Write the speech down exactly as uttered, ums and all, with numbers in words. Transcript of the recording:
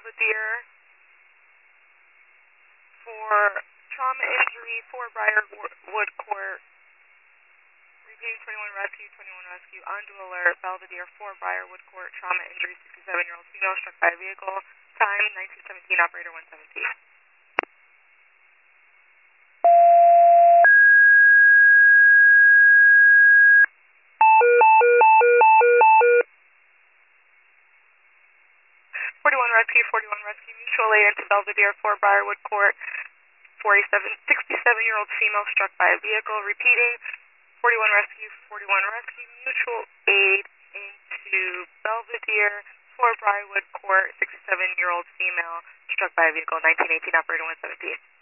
Belvedere for trauma injury, for Briarwood Court. Repeating twenty-one rescue, twenty-one rescue, on to alert, Belvedere for Briarwood Court, trauma injury, sixty-seven-year-old female struck by a vehicle. Time, nineteen seventeen, operator one seventeen. forty-one rescue, forty-one rescue, mutual aid into Belvedere for Briarwood Court, forty-seven, sixty-seven-year-old female struck by a vehicle. Repeating, forty-one rescue, forty-one rescue, mutual aid into Belvedere for Briarwood Court, sixty-seven-year-old female struck by a vehicle, nineteen eighteen, operator one seventeen.